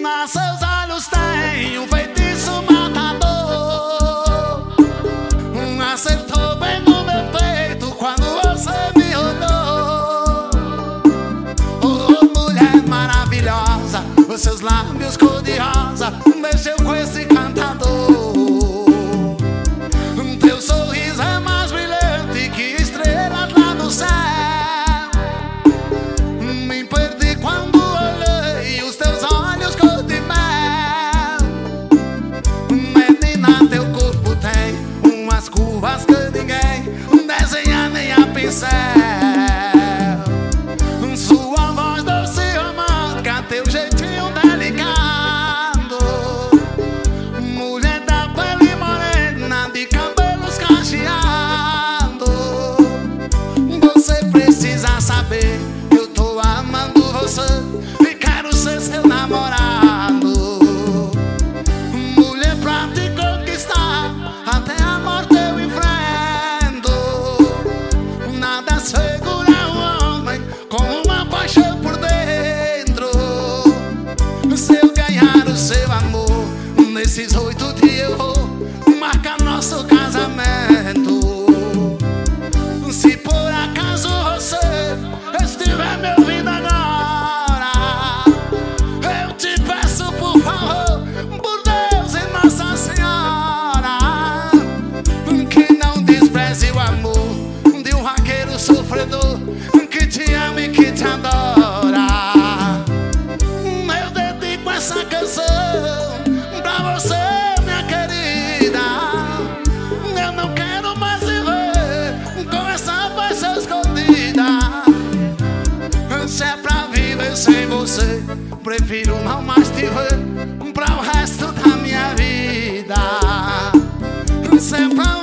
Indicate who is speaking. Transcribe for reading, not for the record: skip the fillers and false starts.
Speaker 1: Nos seus olhos tem um feitiço matador. Acertou bem no meu peito quando você me olhou. Oh, mulher maravilhosa, os seus lábios cor-de-rosa mexeu com esse cantador. Teu sorriso é mais brilhante que estrelas lá no céu. Me perdi quando olhei os teus olhos cor de mel. Menina, teu corpo tem umas curvas que ninguém desenha nem a pincel. Sua voz doce e romântica, teu jeitinho delicado. Mulher da pele morena, de cabelos cacheados. Você precisa saber, eu tô amando você e quero ser seu namorado. Mulher, pra te conquistar, até a morte eu enfrento. Nada segura um homem com uma paixão por dentro. Se eu ganhar o seu amor, nesses 8 dias eu vou marcar nosso casamento. Se por acaso você estiver me ouvindo agora, eu te peço por favor, por Deus e Nossa Senhora, que não despreze o amor de um vaqueiro sofredor que te ama e que te adora. Eu dedico essa canção pra você, minha querida. Eu não quero mais viver com essa paixão escondida. Se é pra viver sem você, prefiro não mais te ver pra o resto da minha vida. Se é pra